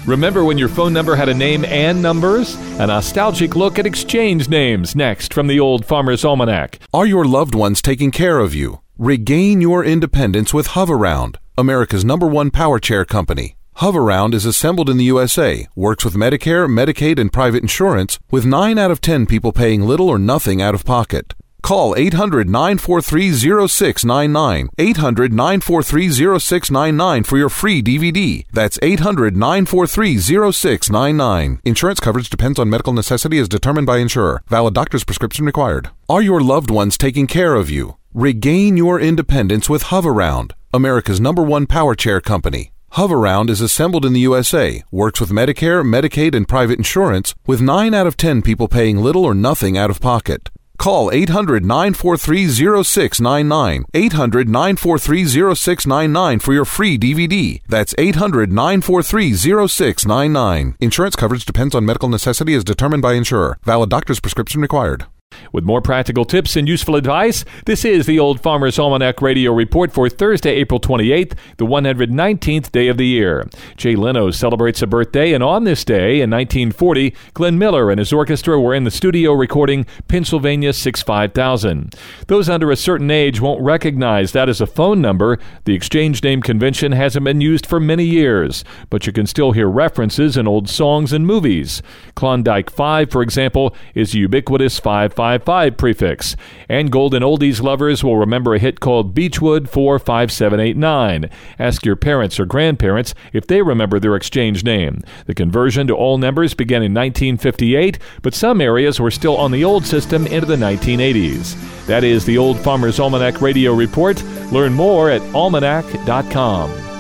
Remember when your phone number had a name and numbers? A nostalgic look at exchange names next from the Old Farmer's Almanac. Are your loved ones taking care of you? Regain your independence with Hoveround, America's #1 power chair company. Hoveround is assembled in the USA, works with Medicare, Medicaid, and private insurance, with 9 out of 10 people paying little or nothing out of pocket. Call 800-943-0699, 800-943-0699 for your free DVD. That's 800-943-0699. Insurance coverage depends on medical necessity as determined by insurer. Valid doctor's prescription required. Are your loved ones taking care of you? Regain your independence with Hoveround, America's #1 power chair company. Hoveround is assembled in the USA, works with Medicare, Medicaid, and private insurance, with 9 out of 10 people paying little or nothing out of pocket. Call 800-943-0699, 800-943-0699 for your free DVD. That's 800-943-0699. Insurance coverage depends on medical necessity as determined by insurer. Valid doctor's prescription required. With more practical tips and useful advice, this is the Old Farmer's Almanac Radio Report for Thursday, April 28th, the 119th day of the year. Jay Leno celebrates a birthday, and on this day, in 1940, Glenn Miller and his orchestra were in the studio recording Pennsylvania 65000. Those under a certain age won't recognize that as a phone number. The exchange name convention hasn't been used for many years, but you can still hear references in old songs and movies. Klondike 5, for example, is a ubiquitous 555 prefix. And Golden Oldies lovers will remember a hit called Beechwood 45789. Ask your parents or grandparents if they remember their exchange name. The conversion to all numbers began in 1958, but some areas were still on the old system into the 1980s. That is the Old Farmer's Almanac Radio Report. Learn more at almanac.com.